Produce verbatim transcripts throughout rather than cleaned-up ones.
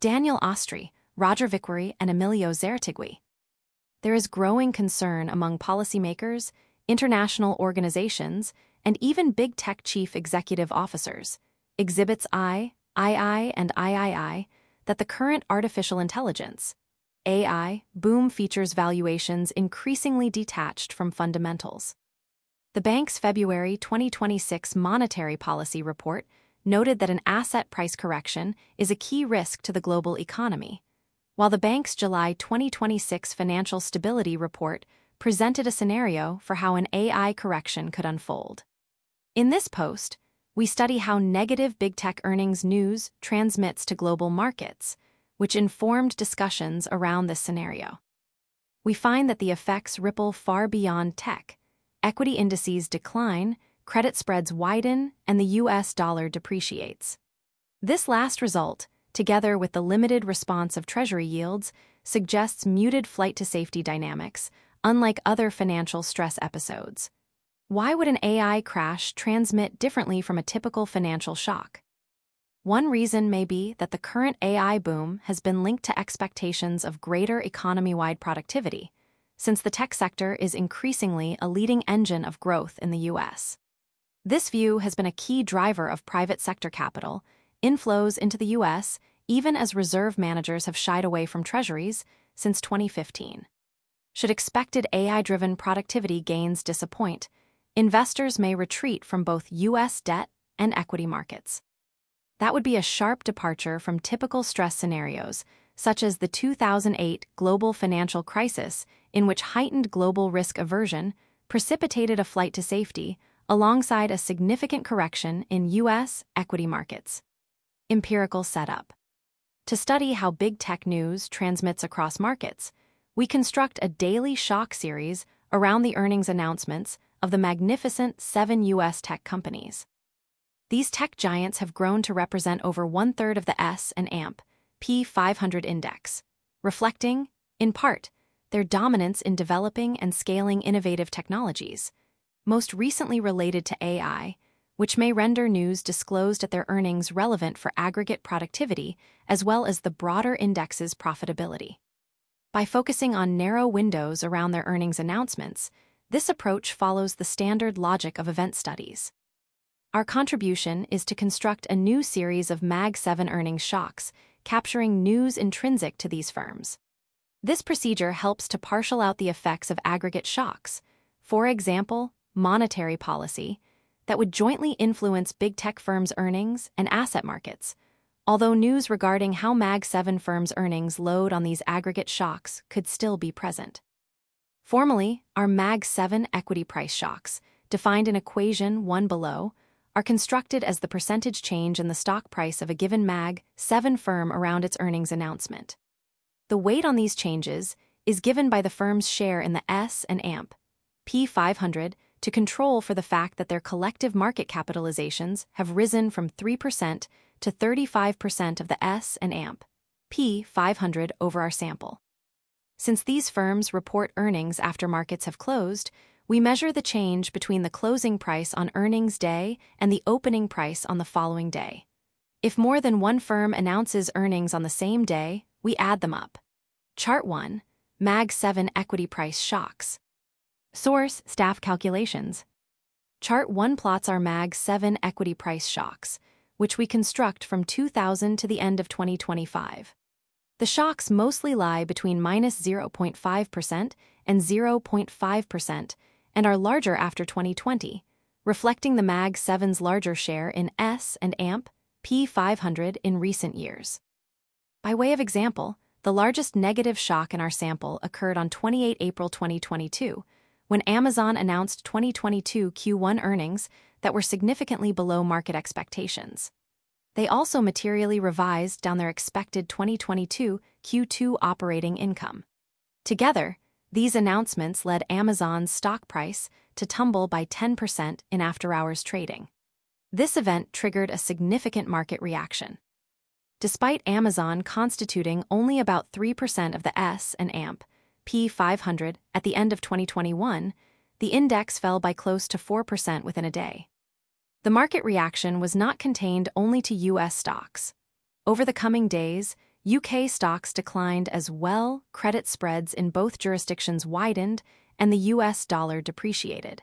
Daniel Ostry, Roger Vickery, and Emilio Zaratigui. There is growing concern among policymakers, international organizations, and even big tech chief executive officers, Exhibits I, two, and three, that the current artificial intelligence A I boom features valuations increasingly detached from fundamentals. The bank's February twenty twenty-six monetary policy report noted that an asset price correction is a key risk to the global economy, while the bank's July twenty twenty-six financial stability report presented a scenario for how an A I correction could unfold. In this post, we study how negative big tech earnings news transmits to global markets, which informed discussions around this scenario. We find that the effects ripple far beyond tech. Equity indices decline, credit spreads widen, and the U S dollar depreciates. This last result, together with the limited response of Treasury yields, suggests muted flight-to-safety dynamics, unlike other financial stress episodes. Why would an A I crash transmit differently from a typical financial shock? One reason may be that the current A I boom has been linked to expectations of greater economy-wide productivity, since the tech sector is increasingly a leading engine of growth in the U S. This view has been a key driver of private sector capital inflows into the U S, even as reserve managers have shied away from treasuries since twenty fifteen. Should expected A I-driven productivity gains disappoint, investors may retreat from both U S debt and equity markets. That would be a sharp departure from typical stress scenarios, such as the two thousand eight global financial crisis, in which heightened global risk aversion precipitated a flight to safety alongside a significant correction in U S equity markets. Empirical setup. To study how big tech news transmits across markets, we construct a daily shock series around the earnings announcements of the magnificent seven U S tech companies. These tech giants have grown to represent over one-third of the S and A M P five hundred index, reflecting, in part, their dominance in developing and scaling innovative technologies, most recently related to A I, which may render news disclosed at their earnings relevant for aggregate productivity as well as the broader index's profitability. By focusing on narrow windows around their earnings announcements, this approach follows the standard logic of event studies. Our contribution is to construct a new series of Mag seven earnings shocks, capturing news intrinsic to these firms. This procedure helps to parcel out the effects of aggregate shocks, for example, monetary policy, that would jointly influence big tech firms' earnings and asset markets, although news regarding how Mag seven firms' earnings load on these aggregate shocks could still be present. Formally, our Mag seven equity price shocks, defined in equation one below, are constructed as the percentage change in the stock price of a given Mag seven firm around its earnings announcement. The weight on these changes is given by the firm's share in the S and A M P five hundred to control for the fact that their collective market capitalizations have risen from three percent to thirty-five percent of the S and A M P five hundred over our sample. Since these firms report earnings after markets have closed, we measure the change between the closing price on earnings day and the opening price on the following day. If more than one firm announces earnings on the same day, we add them up. Chart one, Mag seven Equity Price Shocks. Source, Staff Calculations. Chart one plots our Mag seven equity price shocks, which we construct from two thousand to the end of twenty twenty-five. The shocks mostly lie between minus zero point five percent and zero point five percent and are larger after twenty twenty, reflecting the Mag seven's larger share in S and A M P five hundred in recent years. By way of example, the largest negative shock in our sample occurred on the twenty-eighth of April twenty twenty-two, when Amazon announced twenty twenty-two Q one earnings that were significantly below market expectations. They also materially revised down their expected twenty twenty-two Q two operating income. Together, these announcements led Amazon's stock price to tumble by ten percent in after-hours trading. This event triggered a significant market reaction. Despite Amazon constituting only about three percent of the S and A M P five hundred at the end of twenty twenty-one, the index fell by close to four percent within a day. The market reaction was not contained only to U S stocks. Over the coming days, U K stocks declined as well, credit spreads in both jurisdictions widened, and the U S dollar depreciated.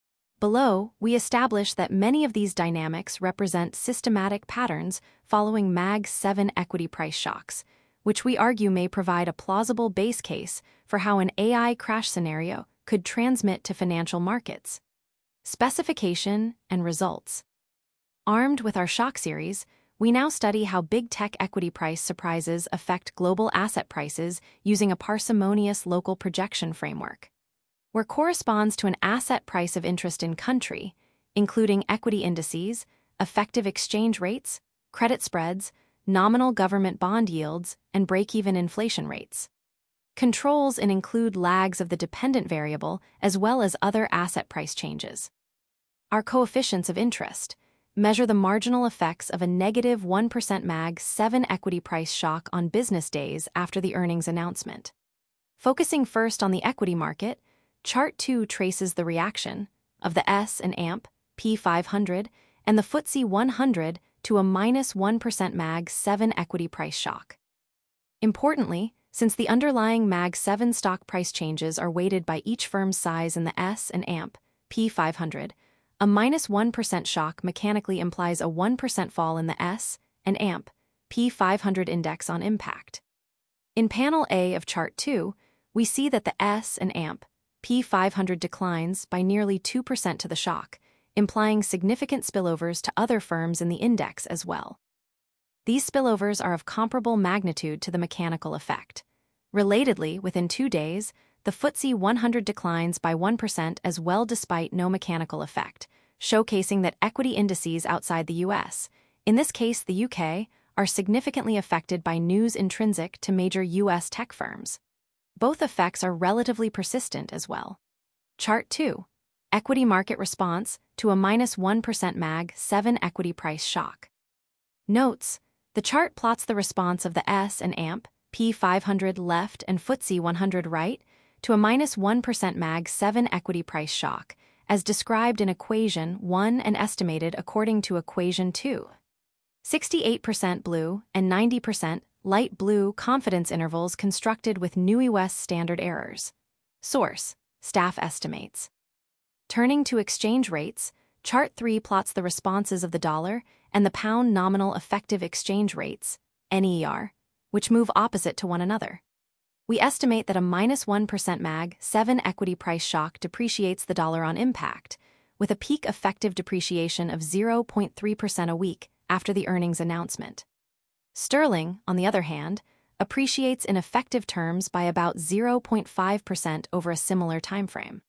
Below, we establish that many of these dynamics represent systematic patterns following Mag seven equity price shocks, which we argue may provide a plausible base case for how an A I crash scenario could transmit to financial markets. Specification and results. Armed with our shock series, we now study how big tech equity price surprises affect global asset prices using a parsimonious local projection framework, where corresponds to an asset price of interest in country, including equity indices, effective exchange rates, credit spreads, nominal government bond yields, and break-even inflation rates. Controls and include lags of the dependent variable as well as other asset price changes. Our coefficients of interest measure the marginal effects of a negative one percent Mag seven equity price shock on business days after the earnings announcement. Focusing first on the equity market, Chart two traces the reaction of the S and A M P five hundred and the F T S E one hundred to a minus one percent Mag seven equity price shock. Importantly, since the underlying Mag seven stock price changes are weighted by each firm's size in the S and A M P five hundred, a minus one percent shock mechanically implies a one percent fall in the S and A M P five hundred index on impact. In Panel A of Chart two, we see that the S and A M P five hundred declines by nearly two percent to the shock, implying significant spillovers to other firms in the index as well. These spillovers are of comparable magnitude to the mechanical effect. Relatedly, within two days, the F T S E one hundred declines by one percent as well despite no mechanical effect, showcasing that equity indices outside the U S, in this case the U K, are significantly affected by news intrinsic to major U S tech firms. Both effects are relatively persistent as well. Chart two. Equity market response to a minus one percent Mag seven equity price shock. Notes: the chart plots the response of the S and A M P five hundred left and F T S E one hundred right to a minus one percent Mag seven equity price shock, as described in Equation one and estimated according to Equation two. sixty-eight percent blue and ninety percent light blue confidence intervals constructed with new U S standard errors. Source: Staff estimates. Turning to exchange rates, Chart three plots the responses of the dollar and the pound nominal effective exchange rates, N E R, which move opposite to one another. We estimate that a minus one percent Mag seven equity price shock depreciates the dollar on impact, with a peak effective depreciation of zero point three percent a week after the earnings announcement. Sterling, on the other hand, appreciates in effective terms by about zero point five percent over a similar timeframe.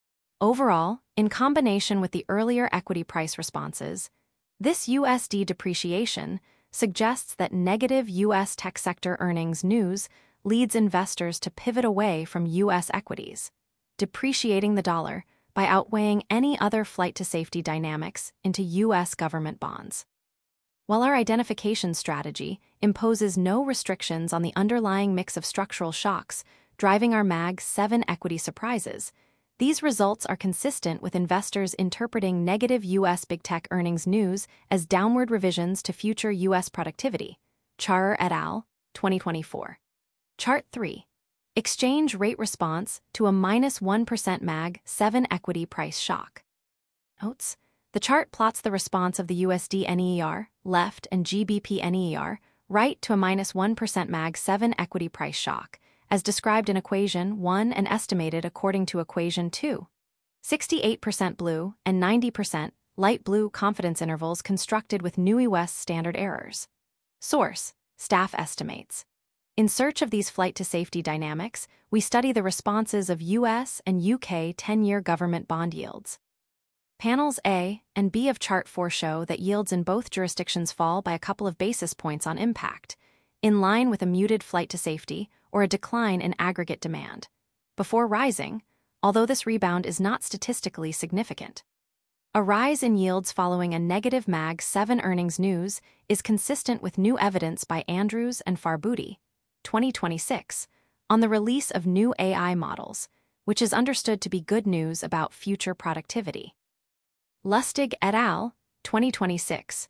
Overall, in combination with the earlier equity price responses, this U S D depreciation suggests that negative U S tech sector earnings news leads investors to pivot away from U S equities, depreciating the dollar by outweighing any other flight to safety dynamics into U S government bonds. While our identification strategy imposes no restrictions on the underlying mix of structural shocks driving our Mag seven equity surprises, these results are consistent with investors interpreting negative U S big tech earnings news as downward revisions to future U S productivity. Charer et al., twenty twenty-four. Chart three. Exchange rate response to a minus one percent Mag seven equity price shock. Notes: the chart plots the response of the U S D N E R, left, and G B P N E R, right, to a minus one percent Mag seven equity price shock, as described in Equation one and estimated according to Equation two. sixty-eight percent blue and ninety percent light blue confidence intervals constructed with new U S standard errors. Source: Staff estimates. In search of these flight to safety dynamics, we study the responses of U S and U K ten-year government bond yields. Panels A and B of Chart four show that yields in both jurisdictions fall by a couple of basis points on impact, in line with a muted flight to safety or a decline in aggregate demand, before rising, although this rebound is not statistically significant. A rise in yields following a negative Mag seven earnings news is consistent with new evidence by Andrews and Farbuti, twenty twenty-six, on the release of new A I models, which is understood to be good news about future productivity. Lustig et al., twenty twenty-six,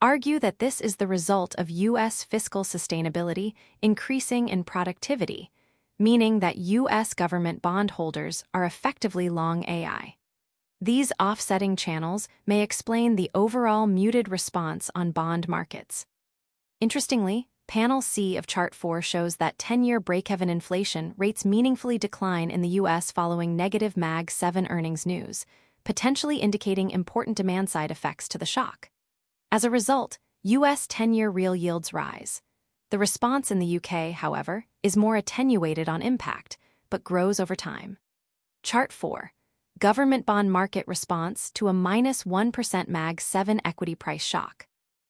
argue that this is the result of U S fiscal sustainability increasing in productivity, meaning that U S government bondholders are effectively long A I. These offsetting channels may explain the overall muted response on bond markets. Interestingly, Panel C of Chart four shows that ten-year break-even inflation rates meaningfully decline in the U S following negative M A G seven earnings news, potentially indicating important demand-side effects to the shock. As a result, U S ten-year real yields rise. The response in the U K, however, is more attenuated on impact, but grows over time. Chart four. Government bond market response to a minus one percent M A G seven equity price shock.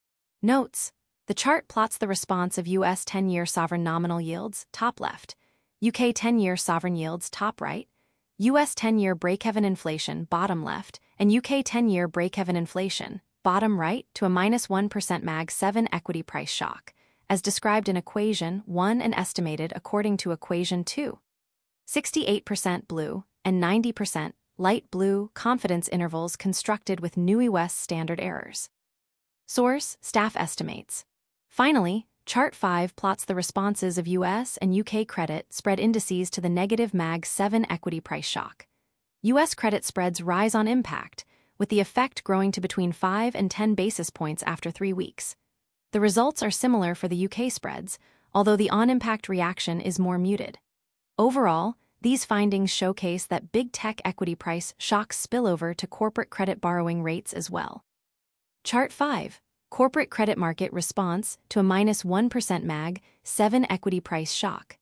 Notes: the chart plots the response of U S ten-year sovereign nominal yields, top left, U K ten-year sovereign yields, top right, U S ten-year break-even inflation, bottom left, and U K ten-year break-even inflation, bottom right, to a minus one percent M A G seven equity price shock, as described in Equation one and estimated according to Equation two. sixty-eight percent blue and ninety percent light blue confidence intervals constructed with N U I West standard errors. Source: staff estimates. Finally, Chart five plots the responses of U S and U K credit spread indices to the negative M A G seven equity price shock. U S credit spreads rise on impact, with the effect growing to between five and ten basis points after three weeks. The results are similar for the U K spreads, although the on-impact reaction is more muted. Overall, these findings showcase that big tech equity price shocks spill over to corporate credit borrowing rates as well. Chart five. Corporate credit market response to a minus one percent M A G seven equity price shock.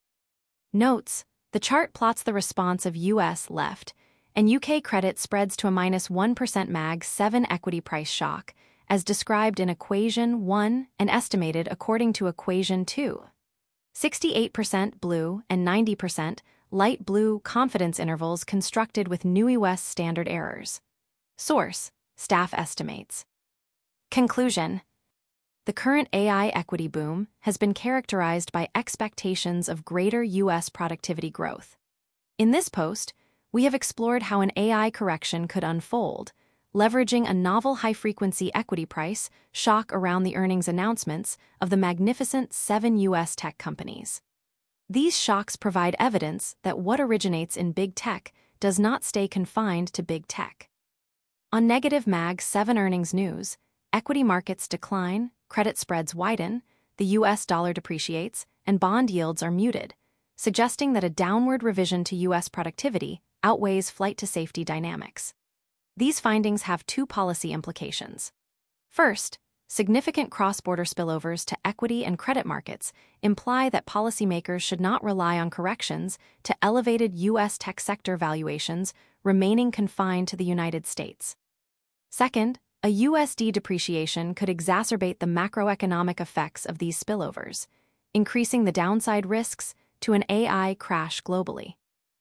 Notes: the chart plots the response of U S left and U K credit spreads to a minus one percent M A G seven equity price shock, as described in Equation one and estimated according to Equation two. sixty-eight percent blue and ninety percent light blue confidence intervals constructed with N U I West standard errors. Source: staff estimates. Conclusion: the current A I equity boom has been characterized by expectations of greater U S productivity growth. In this post, we have explored how an A I correction could unfold, leveraging a novel high-frequency equity price shock around the earnings announcements of the Magnificent Seven U S tech companies. These shocks provide evidence that what originates in big tech does not stay confined to big tech. On negative M A G seven earnings news, equity markets decline, credit spreads widen, the U S dollar depreciates, and bond yields are muted, suggesting that a downward revision to U S productivity outweighs flight-to-safety dynamics. These findings have two policy implications. First, significant cross-border spillovers to equity and credit markets imply that policymakers should not rely on corrections to elevated U S tech sector valuations remaining confined to the United States. Second, a U S D depreciation could exacerbate the macroeconomic effects of these spillovers, increasing the downside risks to an A I crash globally.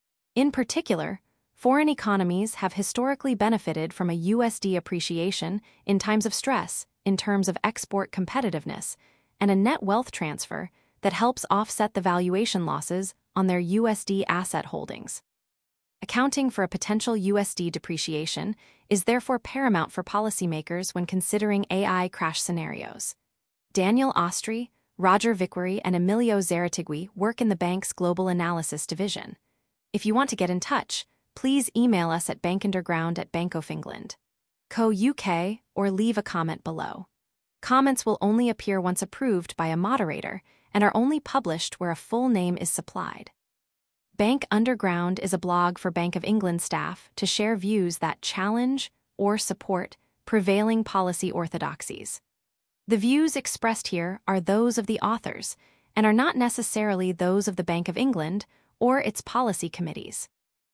In particular, foreign economies have historically benefited from a U S D appreciation in times of stress in terms of export competitiveness and a net wealth transfer that helps offset the valuation losses on their U S D asset holdings. Accounting for a potential U S D depreciation is therefore paramount for policymakers when considering A I crash scenarios. Daniel Ostry, Roger Vickery, and Emilio Zaratigui work in the bank's Global Analysis Division. If you want to get in touch, please email us at bankunderground at Bank of England Co U K or leave a comment below. Comments will only appear once approved by a moderator and are only published where a full name is supplied. Bank Underground is a blog for Bank of England staff to share views that challenge or support prevailing policy orthodoxies. The views expressed here are those of the authors and are not necessarily those of the Bank of England or its policy committees.